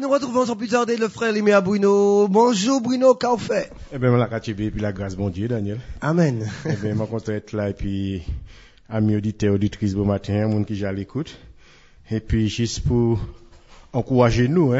nous retrouvons sans plus tarder le frère Liméa Bruno. Bonjour Bruno, qu'a fait? Eh bien, la KTB et puis la grâce, bon Dieu, Daniel. Amen. Eh bien, moi, content d'être là et puis, amis auditeurs, auditrices, bon matin, monde qui j'ai à l'écoute. Et puis, juste pour encourager nous,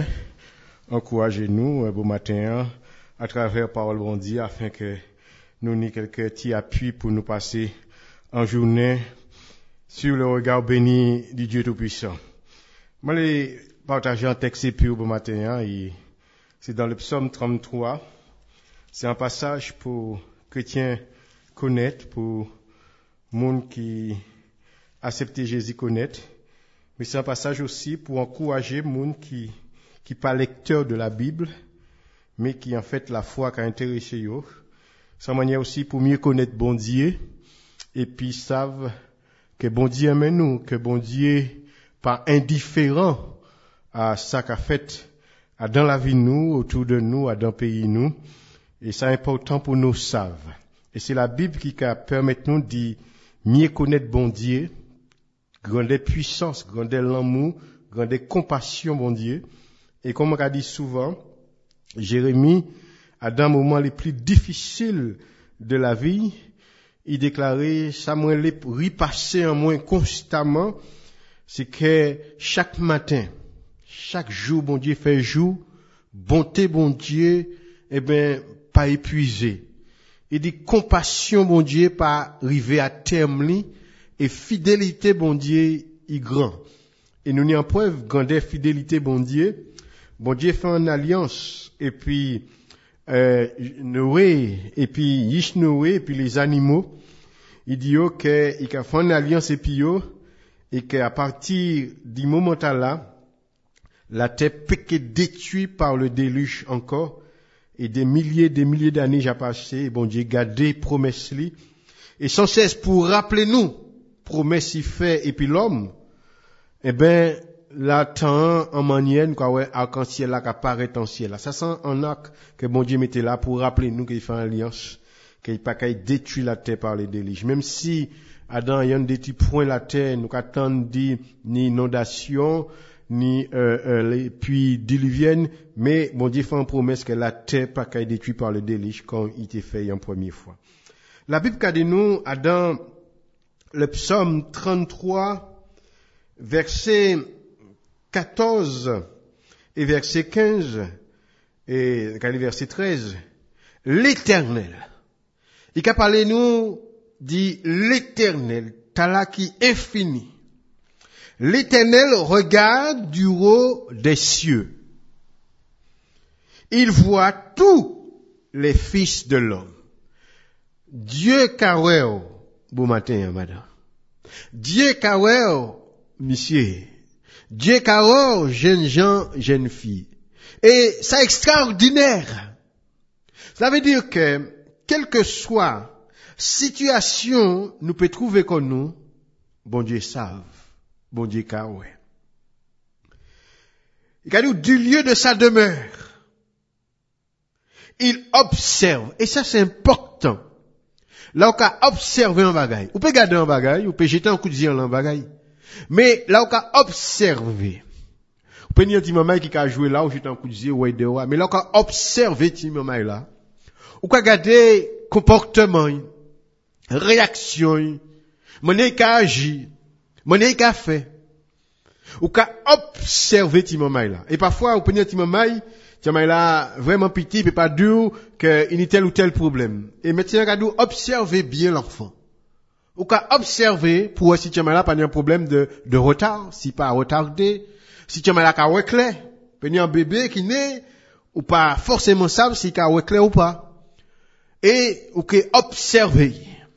bon matin, à travers parole bon Dieu, afin que nous n'ayons quelques petits appuis pour nous passer en journée sur le regard béni du Dieu Tout-Puissant. Moi, les partager un texte pour bon matin, et c'est dans le psaume 33. C'est un passage pour chrétiens connaître, pour monde qui accepte Jésus connaître. Mais c'est un passage aussi pour encourager monde qui pas lecteur de la Bible, mais qui en fait la foi qui a intéressé eux. C'est une manière aussi pour mieux connaître bon Dieu, et puis savent que bon Dieu aime nous, que bon Dieu pas indifférent à ça qu'a fait dans la vie nous, autour de nous, dans le pays nous. Et c'est important pour nous savent. Et c'est la Bible qui permet nous de mieux connaître bon Dieu, grande puissance, grande l'amour, grande compassion bon Dieu. Et comme on a dit souvent, Jérémie, dans le moment les plus difficiles de la vie, il déclarait, ça m'a repassé en moi constamment, c'est que chaque matin, chaque jour, bon Dieu fait jour, bonté, bon Dieu, pas épuisé. Il dit compassion, bon Dieu, pas arriver à terme, et fidélité, bon Dieu, il grand. Et nous n'y en preuve, grande fidélité, bon Dieu fait une alliance, et puis, Noé, et puis, Yishnoé, et puis les animaux, il dit, qu'il a fait une alliance, et qu'à partir du moment là, la terre peut être détruite par le déluge encore, et des milliers d'années j'ai passé, et bon Dieu gardé promesse li, et sans cesse pour rappeler nous, promesse il fait, et puis l'homme, là, temps, en manière, quoi, ouais, arc-en-ciel là, qui apparaît en ciel là. Ça sent un arc que bon Dieu mettait là pour rappeler nous qu'il fait une alliance, qu'il pas qu'à détruire la terre par les déluges. Même si, Adam, il y a des petits points la terre, nous qu'attendons ni inondation, ni les pluies diluviennes, mais bon Dieu fait une promesse que la terre pas qu'à détruite par le déluge quand il était fait en première fois. La Bible qu'a dit nous, dans le psaume 33, verset 14 et verset 15 et verset 13, l'Éternel. Il a parlé nous, dit l'Éternel, tala qui infini. L'Éternel regarde du haut des cieux. Il voit tous les fils de l'homme. Dieu carré, bon matin, madame. Dieu carré, monsieur. Dieu carré, jeunes gens, jeunes filles. Et c'est extraordinaire. Ça veut dire que, quelle que soit situation, nous peut trouver comme nous, bon Dieu savent. Bon Dieu, car ouais. Il a dit du lieu de sa demeure. Il observe. Et ça, c'est important. Là, on a observé un bagaille. On peut garder un bagaille, on peut jeter un coup de zir dans un bagaille. Mais là, on a observé. On peut dire un petit maman qui a joué là, on jette un coup de zir, ouais, dehors. Mais là, on a observé petit maman là. On a gardé comportement, réaction, monnaie qui a agi. Monnaie qu'a fait. Ou qu'a observé Timomai là. Et parfois, on peut dire Timomai là, vraiment petit, il peut pas dire qu'il y a tel ou tel problème. Et maintenant, on observer bien l'enfant. Ou qu'a observer pour voir si Timomai là pas un problème de retard, si pas retardé, si Timomai là qu'a reclé, peut y un bébé qui naît, ou pas forcément savoir si qu'a reclé ou pas. Et, ou qu'a observer.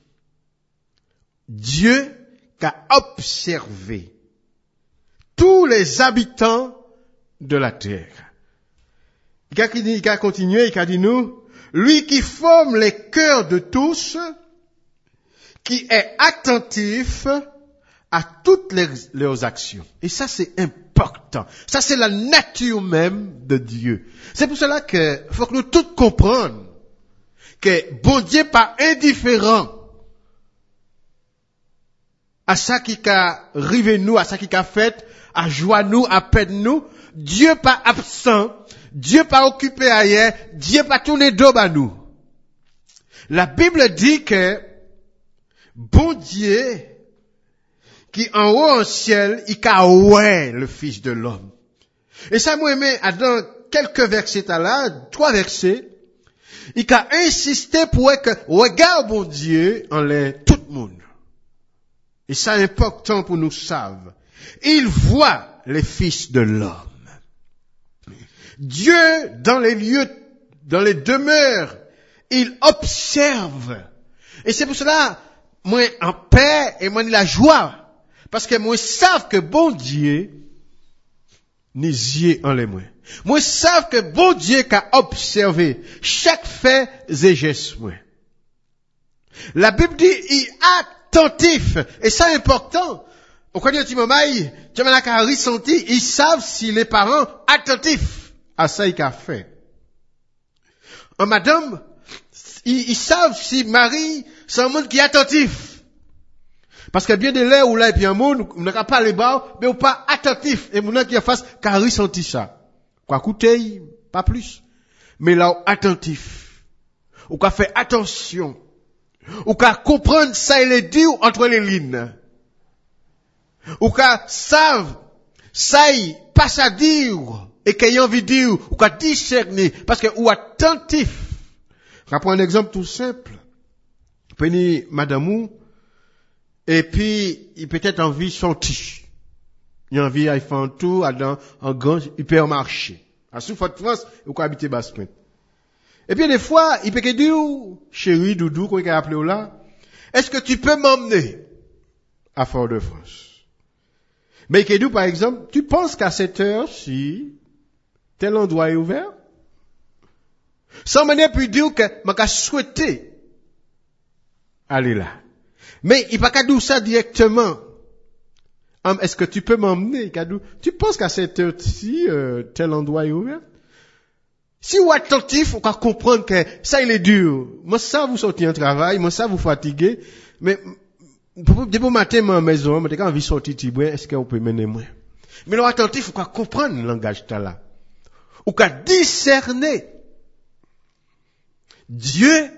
Dieu qu'a observé tous les habitants de la terre. Il a continué, il a dit nous, lui qui forme les cœurs de tous, qui est attentif à toutes leurs actions. Et ça, c'est important. Ça, c'est la nature même de Dieu. C'est pour cela que faut que nous tous comprenions que bon Dieu pas indifférent à ça qui a rivé nous, à ça qui a fait, à joie nous, à peine nous, Dieu pas absent, Dieu pas occupé ailleurs, Dieu pas tourné dos à nous. La Bible dit que bon Dieu qui en haut en ciel, il a ouais le Fils de l'homme. Et ça moi aimé dans quelques versets là, 3 versets, il a insisté pour que regarde bon Dieu en l'air tout le monde. Et ça est important pour nous savoir. Il voit les fils de l'homme. Dieu, dans les lieux, dans les demeures, il observe. Et c'est pour cela, moi, en paix, et moi, la joie. Parce que moi, savent que bon Dieu, n'y yeux en les moins. Moi, savent que bon Dieu qu'a observé chaque fait et geste, moi. La Bible dit, il est attentif. Et ça, important. Au coin du moment, tu m'as qu'à ressenti, ils savent si les parents attentifs à ça qu'il a fait. En madame, ils savent si Marie, c'est un monde qui est attentif. Parce que bien de l'air ou là, et puis un monde, on n'a pas les bas, mais on pas attentif. Et mon qui a face, qu'a ressenti ça. Quoi coûter, pas plus. Mais là, attentif. Ou qu'a fait attention. Ou qu'a comprendre ça et les dire entre les lignes. Ou qu'a savent, ça y passe à dire, et qu'il y a envie de dire, ou qu'a discerner, parce que, ou attentif. Je vais prendre un exemple tout simple. Prenez madame, et puis, il peut-être envie de sortir. Il a envie d'aller faire un tour dans un grand hypermarché. À Soufort France, ou quoi habiter Basse-Pointe. Et puis, des fois, il peut dire, chérie, doudou, qu'on a appelé là, est-ce que tu peux m'emmener à Fort-de-France? Mais Kedou, par exemple, tu penses qu'à cette heure-ci, tel endroit est ouvert? Sans manière puis dire que m'a souhaité aller là. Mais il va pas dire ça directement. Est-ce que tu peux m'emmener, Kadou? Tu penses qu'à cette heure-ci, tel endroit est ouvert? Si vous êtes attentif, vous pouvez comprendre que ça, il est dur. Moi, ça, vous sortez en travail, moi, ça, vous fatiguez. Mais, depuis le matin, ma maison, moi, quand envie de sortir, est-ce que vous pouvez mener moi? Mais là, attentif, vous pouvez comprendre le langage là. Vous pouvez discerner. Dieu,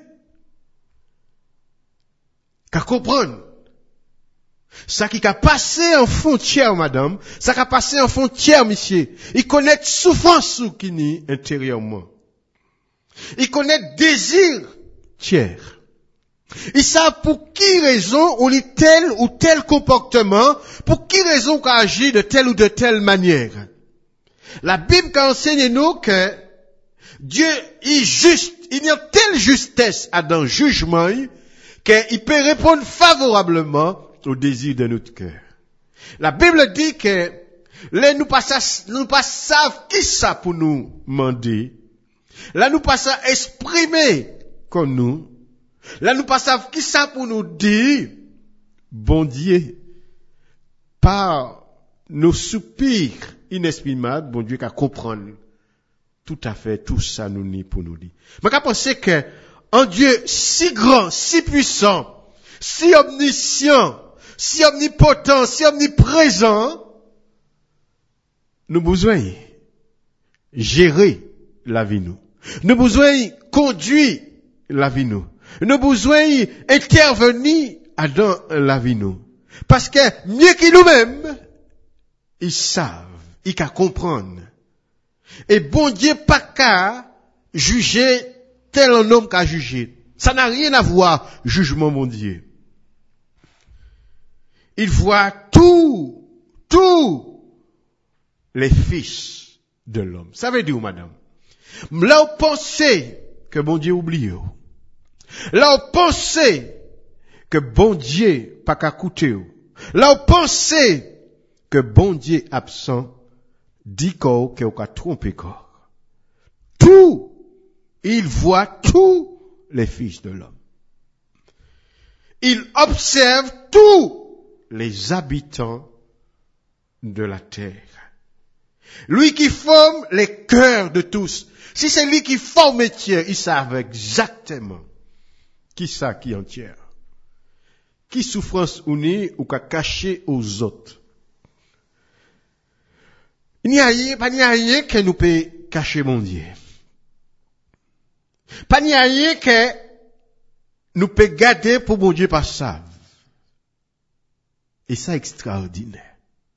qu'à comprendre. Ça qui a passé en frontière, madame, ça qui a passé en frontière, monsieur. Il connaît souffrance qui n'est intérieurement. Il connaît désir tiers. Il savent pour qui raison on lit tel ou tel comportement, pour qui raison qu'on agit de telle ou de telle manière. La Bible enseigne nous que Dieu est juste, il y a telle justesse à dans le jugement qu'il peut répondre favorablement au désir de notre cœur. La Bible dit que là nous pas savent qui ça pour nous demander. Là nous pas savent exprimer comme nous. Là nous pas savent qui ça pour nous dire. Bon Dieu, par nos soupirs inexprimables, bon Dieu qu'à comprendre tout à fait tout ça nous ni pour nous dire. Mais qu'à penser que un Dieu si grand, si puissant, si omniscient, si omnipotent, si omniprésent, nous besoin gérer la vie nous. Nous besoin conduire la vie nous. Nous besoin intervenir dans la vie nous. Parce que mieux que nous-mêmes, ils savent, ils qu'à comprendre. Et bon Dieu pas qu'à juger tel un homme qu'a jugé. Ça n'a rien à voir, jugement mon Dieu. Il voit tous les fils de l'homme. Ça veut dire, madame, là où pensez que bon Dieu oublie, là où pensez que bon Dieu pas qu'à coûter, là où pensez que bon Dieu absent, dit qu'on a trompé corps. Tout, il voit tous les fils de l'homme. Il observe tous les habitants de la terre. Lui qui forme les cœurs de tous. Si c'est lui qui forme les tiers, il savent exactement qui ça qui en tiers. qui souffrance ou ni ou qu'a caché aux autres. Il n'y a rien que nous peut cacher mon Dieu. Pas n'y a rien que nous peut garder pour mon Dieu pas ça. Et ça extraordinaire.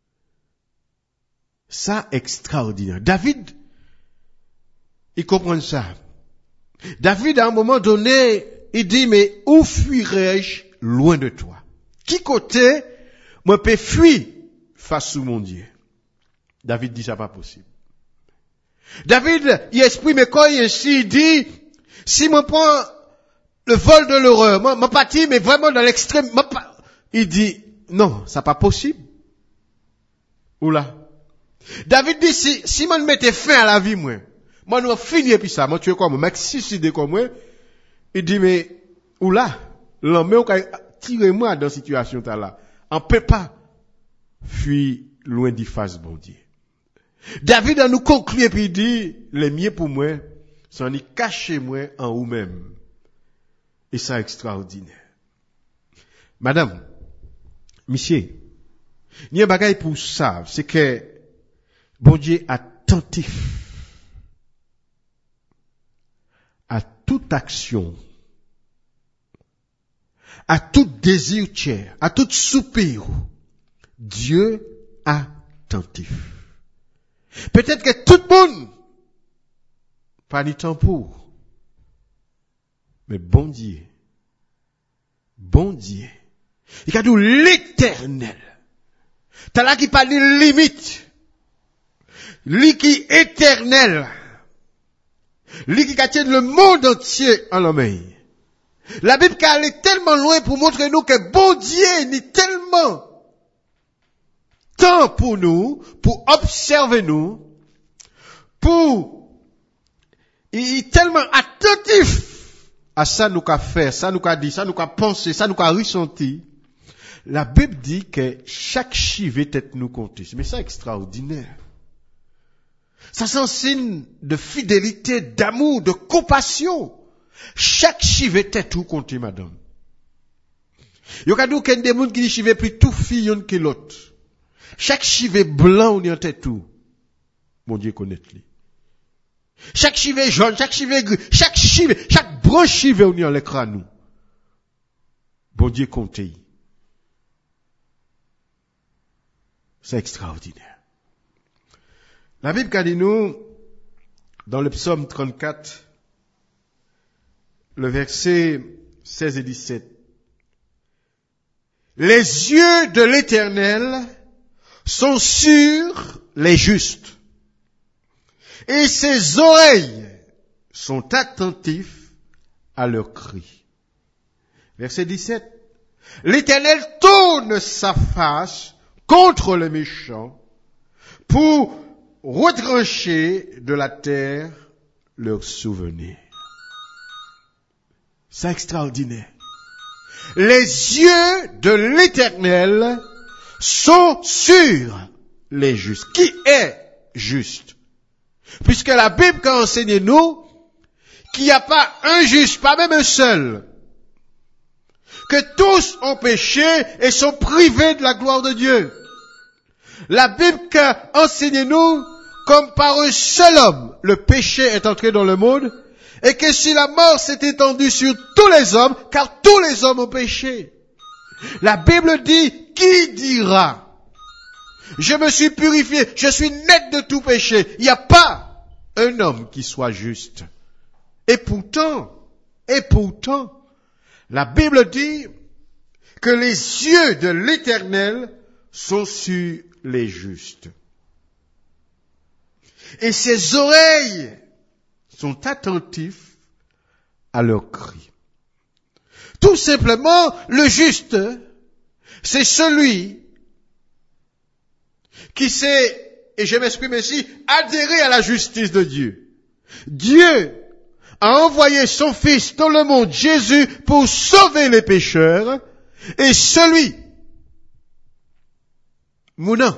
Ça extraordinaire. David, il comprend ça. David, à un moment donné, il dit, mais où fuirai-je loin de toi? Qui côté, moi, peux fuir face à mon Dieu? David dit, ça pas possible. David, il exprime quoi ici, il dit, si moi prends le vol de l'horreur, moi parti, mais vraiment dans l'extrême, il dit, non, ça pas possible. Oula. David dit, si moi mettais fin à la vie, moi nous finir puis ça, moi tu es comme moi, suicider comme moi, il dit, mais, oula, l'homme, tirez-moi dans cette situation là. On peut pas fuir loin d'y face, bon Dieu. David a nous conclu et puis il dit, les miens pour moi, sont y cacher moi en vous-même. Et ça extraordinaire. Madame, monsieur, il y a un bagage pour ça, c'est que, bon Dieu attentif à toute action, à tout désir cher, à tout soupir, Dieu attentif. Peut-être que tout le monde, pas ni temps pour, mais bon Dieu, il a dit l'éternel. T'as là qui parle de limite. Lui qui est éternel. Lui qui tient le monde entier en la main. La Bible qui allait tellement loin pour montrer nous que bon Dieu n'est tellement temps pour nous, pour observer nous, il est tellement attentif à ça nous qu'a fait, ça nous qu'a dit, ça nous qu'a pensé, ça nous qu'a ressenti. La Bible dit que chaque chivet tête nous compter. Mais ça extraordinaire. Ça c'est un signe de fidélité, d'amour, de compassion. Chaque chivet tête tout compter, madame. Il y a des gens qui disent chivet plus tout fille que l'autre. Chaque chivet blanc on y en tête tout. Mon Dieu connaît lui. Chaque chivet jaune, chaque chivet gris, chaque branche chivet on y en l'écran nous. Bon Dieu compter. C'est extraordinaire. La Bible dit nous, dans le psaume 34, le verset 16 et 17, les yeux de l'Éternel sont sur les justes, et ses oreilles sont attentifs à leurs cris. Verset 17, l'Éternel tourne sa face contre les méchants pour retrancher de la terre leurs souvenirs. C'est extraordinaire. Les yeux de l'Éternel sont sur les justes. Qui est juste? Puisque la Bible a enseigné nous qu'il n'y a pas un juste, pas même un seul. Que tous ont péché et sont privés de la gloire de Dieu. La Bible a enseigné nous comme par un seul homme, le péché est entré dans le monde, et que si la mort s'est étendue sur tous les hommes, car tous les hommes ont péché. La Bible dit, qui dira, je me suis purifié, je suis net de tout péché. Il n'y a pas un homme qui soit juste. Et pourtant, la Bible dit que les yeux de l'Éternel sont sur les justes. Et ses oreilles sont attentifs à leurs cris. Tout simplement, le juste, c'est celui qui sait, et je m'exprime ainsi, adhérer à la justice de Dieu. Dieu a envoyé son Fils dans le monde, Jésus, pour sauver les pécheurs, et celui, Mouna,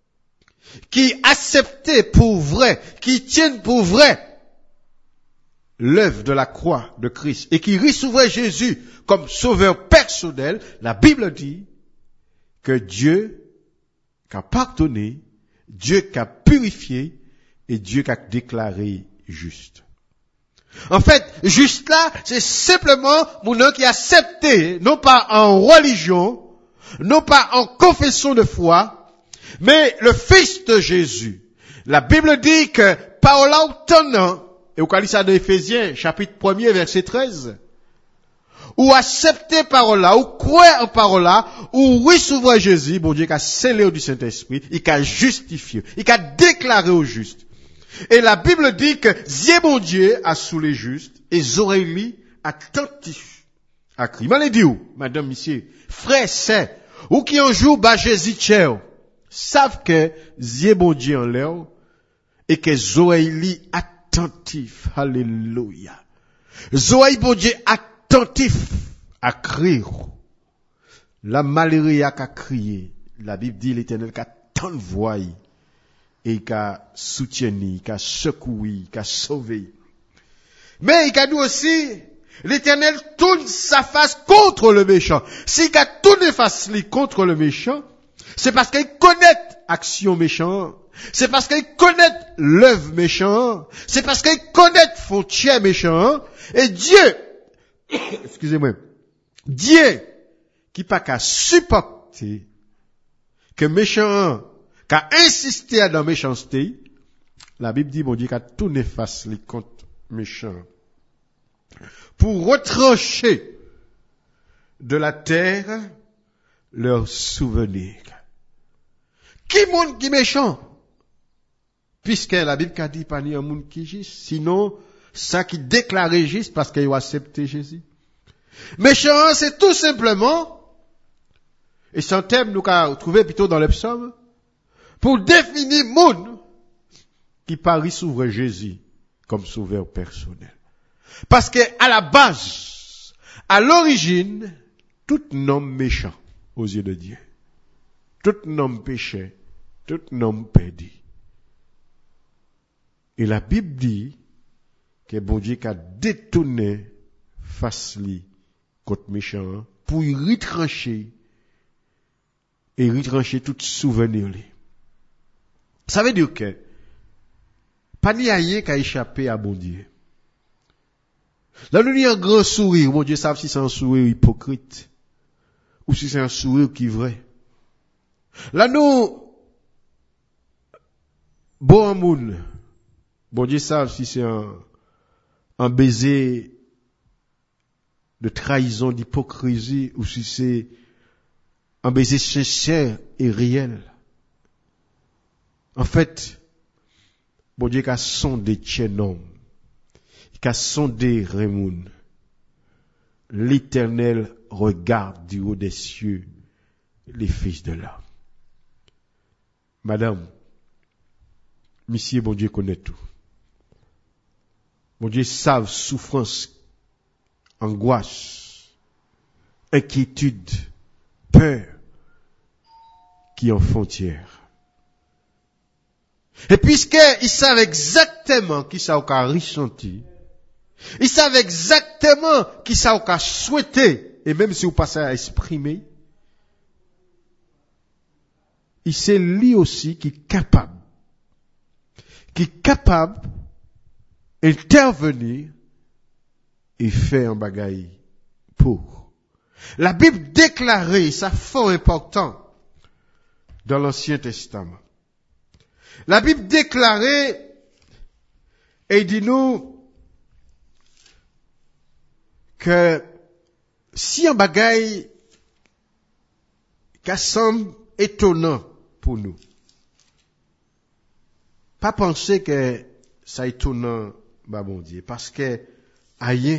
qui acceptait pour vrai, qui tient pour vrai, l'œuvre de la croix de Christ et qui recevrait Jésus comme sauveur personnel, la Bible dit que Dieu qui a pardonné, Dieu qui a purifié et Dieu qui a déclaré juste. En fait, juste là, c'est simplement mon nom qui a accepté, non pas en religion, non pas en confession de foi, mais le Fils de Jésus. La Bible dit que parola ou tenant, et au calice de Éphésiens, chapitre 1er, verset 13, ou accepter parola, ou croire en parola, ou recevoir Jésus, bon Dieu qui a scellé du Saint-Esprit, il a justifié, il a déclaré au juste. Et la Bible dit que Dieu mon Dieu a sous les justes, et oreilles attentifs à crier. M'allez dire, madame, monsieur, frère, c'est, ou qui un jour bat Jésus tchèo, savent que Dieu mon Dieu en l'air, et que oreilles attentifs, alléluia. Oreilles bon Dieu attentifs à crier. La malheureuse a crié. La Bible dit l'Éternel qu'a tant de voix et qu'a soutenu, qu'a secoué, qu'a sauvé. Mais il a dit aussi, l'Éternel tourne sa face contre le méchant. S'il a tourné face contre le méchant, c'est parce qu'il connaît action méchante. C'est parce qu'il connaît l'œuvre méchant. C'est parce qu'il connaît frontière méchant. Et Dieu, excusez-moi, Dieu, qui pas qu'à supporter que méchant, qu'à insister dans méchanceté, la Bible dit, bon Dieu, qu'à tourner face les contre méchants. Pour retrancher de la terre leurs souvenirs. Qui monde qui méchant? Puisque la Bible a dit pas ni un monde qui juste, sinon, ça qui déclarait juste parce qu'il a accepté Jésus. Méchant, c'est tout simplement, et c'est un thème nous avons trouvé plutôt dans les psaumes, pour définir monde qui parie s'ouvre Jésus comme sauveur personnel. Parce que, à la base, à l'origine, tout homme méchant aux yeux de Dieu. Tout homme péché, tout homme perdu. Et la Bible dit que bon Dieu a détourné face li contre méchant pour y retrancher et retrancher tout souvenir li. Ça veut dire que pas ni rien qui a échappé à bon Dieu. Là nous y a un grand sourire, bon Dieu savent si c'est un sourire hypocrite ou si c'est un sourire qui est vrai. Là nous bon monde, bon Dieu savent si c'est un baiser de trahison, d'hypocrisie, ou si c'est un baiser sincère et réel. En fait, bon Dieu qu'a sondé Tchenom, qu'a sondé Raymond. L'Éternel regarde du haut des cieux les fils de l'homme. Madame, monsieur, bon Dieu connaît tout. Bon Dieu savent souffrance, angoisse, inquiétude, peur qui en frontière. Et puisqu'ils savent exactement qui ça a ressenti, ils savent exactement qui ça a souhaité, et même si vous passez à exprimer, il sait lui aussi qui est capable d'intervenir et faire un bagaille pour. La Bible déclarait, ça fort important, dans l'Ancien Testament. La Bible déclarait, et dit nous, que si un bagaille qui semble étonnant pour nous, pas penser que ça étonnant, bah bon Dieu, parce que rien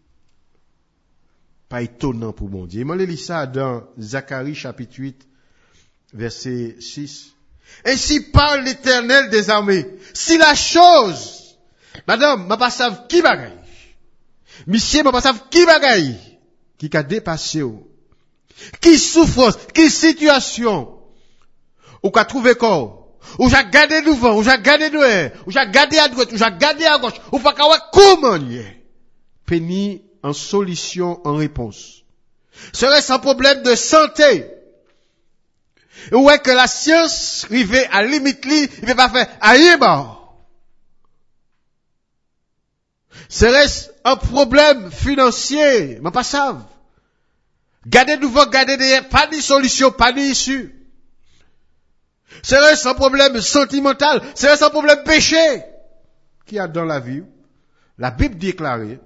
pas étonnant pour mon Dieu. Moi, je lis ça dans Zacharie chapitre 8, verset 6. Ainsi parle l'Éternel des armées. Si la chose, madame, ma pas savent qui bagaille. Monsieur, ma pas savent qui bagaille. Qui a dépassé ou. Qui souffrance, qui situation. Ou qu'a trouvé corps. Ou j'ai gardé devant, ou j'ai gardé derrière, ou j'ai gardé à droite, ou j'ai gardé à gauche, ou pas qu'à comment y est. Penny en solution, en réponse. Serait-ce un problème de santé? Ou est que la science arrivée à limite li, il peut pas faire aïe bah. Serait-ce un problème financier? Mais pas ça. Gardez devant, gardez derrière, pas de solution, pas d'issue. Serait-ce un problème sentimental? Serait-ce un problème péché? Qu'il y a dans la vie? La Bible déclare,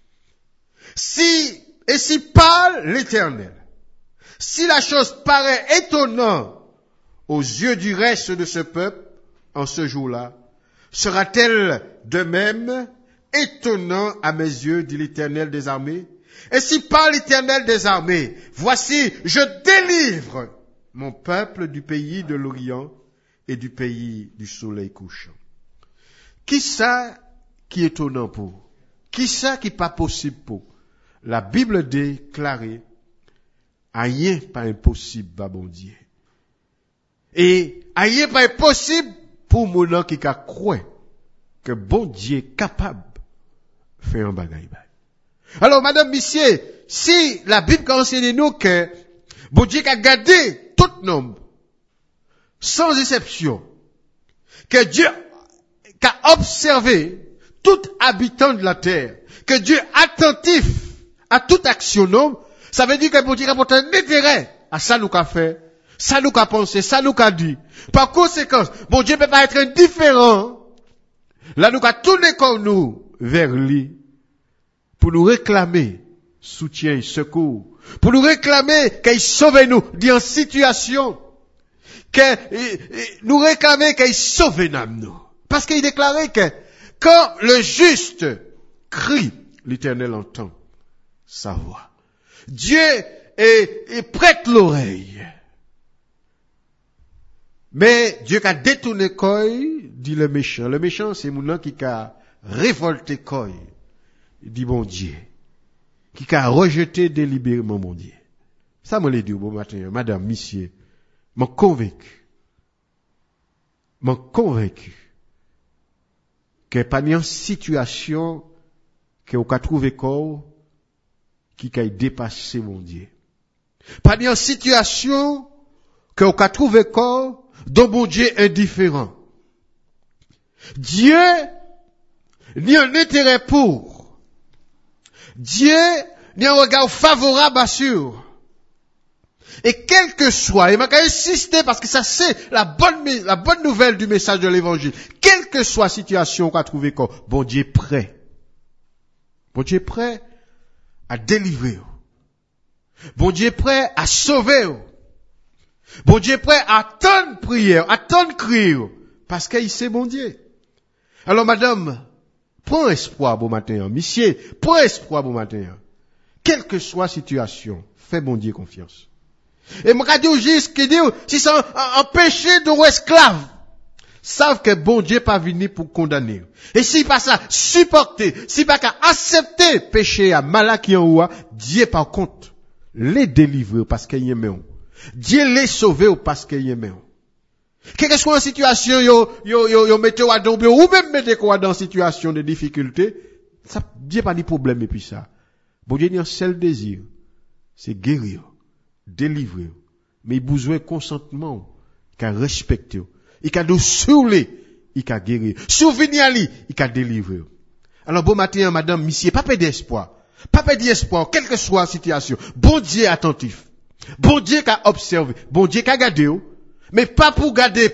si parle l'Éternel, si la chose paraît étonnante aux yeux du reste de ce peuple, en ce jour-là, sera-t-elle de même étonnant à mes yeux, dit l'Éternel des armées? Et si parle l'Éternel des armées, voici, je délivre mon peuple du pays de l'Orient et du pays du soleil couchant. Qui ça qui est étonnant pour? Qui ça qui pas possible pour? La Bible déclare, rien pas impossible à bon Dieu. Et rien pas impossible pour mon nom qui a cru que bon Dieu est capable de faire un bagage. Alors, madame, monsieur, si la Bible enseigne nous que bon Dieu a gardé tout nombre, sans exception, que Dieu a observé tout habitant de la terre, que Dieu est attentif à toute action homme, ça veut dire que bon Dieu a porté un intérêt à ça nous qu'a fait, ça nous qu'a pensé, ça nous qu'a dit. Par conséquent, bon Dieu peut pas être indifférent. Là, nous qu'a tourné comme nous vers lui pour nous réclamer soutien, secours, pour nous réclamer qu'il sauve nous d'une situation, que nous réclamer qu'il sauve nous. Parce qu'il déclarait que quand le juste crie, l'Éternel entend sa voix. Dieu prête l'oreille. Mais Dieu a détourné Koy, dit le méchant. Le méchant, c'est mon qui a révolté Koy, dit bon Dieu, qui a rejeté délibérément mon Dieu. Ça me l'a dit bon matin, madame, monsieur, m'a convaincu que pas une situation que vous avez trouvé corps qui a dépassé mon Dieu. Pas une situation que vous avez trouvé corps dont mon Dieu est indifférent. Dieu n'y a un intérêt pour. Dieu n'y a un regard favorable à sûr. Et quel que soit, et m'a insister parce que ça c'est la bonne nouvelle du message de l'évangile. Quelle que soit la situation qu'on a trouvé comme, bon Dieu est prêt. Bon Dieu est prêt à délivrer. Bon Dieu est prêt à sauver. Bon Dieu est prêt à attendre prière, à attendre cri, parce qu'il sait bon Dieu. Alors madame, prends espoir bon matin, monsieur, prends espoir bon matin. Quelle que soit la situation, fais bon Dieu confiance. Et moi, dit au juste qui dit, si c'est un péché de esclave, savent que bon Dieu pas venu pour condamner. Et si pas ça, supporter, si pas qu'à accepter péché à malaki en ou, Dieu par contre, les délivrer parce qu'il aime. Dieu les sauver parce qu'il aime. Quelle que soit une situation, yo mettez à domber, ou même mettez quoi dans une situation de difficulté, ça, Dieu pas de problème et puis ça. Bon Dieu, il y a un seul désir, c'est guérir. Délivrer, mais il a besoin de consentement, il a respecté, il a de souler, il a guéri, souvenir lui, il a délivré. Alors bon matin, madame, monsieur, pas perdre espoir, quelle que soit la situation. Bon Dieu attentif, bon Dieu qui a observé, bon Dieu qui a gardé, mais pas pour garder,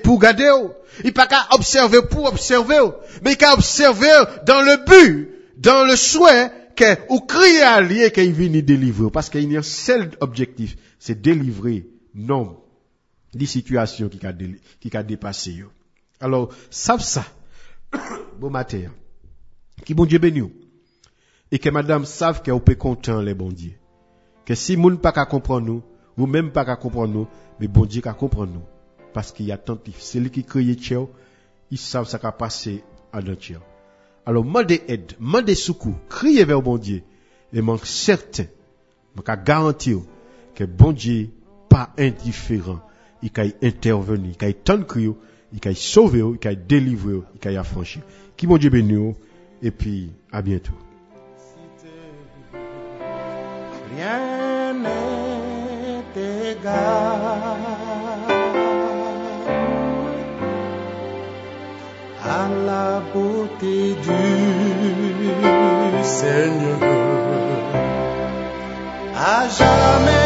il pas qu'à observer pour observer, mais il a observé dans le but, dans le souhait ou crier à lui et qu'il vienne délivrer. Parce qu'il y a un seul objectif, c'est délivrer non des situations qui a dépassé. Alors, savent ça. Bon matin. Qui bon Dieu béni. Et que madame savent qu'elle peut content les bon Dieu. Que si moun pas qu'à comprendre nous, ou même pas qu'à comprendre nous, mais bon Dieu qu'à comprendre nous. Parce qu'il y a attentif. C'est lui qui crie tchèo, ils savent ça qu'a passé à notre tchèo. Alors, mandez aide, mandez secours, criez vers bon Dieu. Et manque certain, je garantir que bon Dieu pas indifférent, il peut intervenir, il peut tant crier, il a sauvé, il a délivré, il a affranchi. Qui bon Dieu bénisse et puis à bientôt. Rien n'est égal à la beauté du Seigneur. À jamais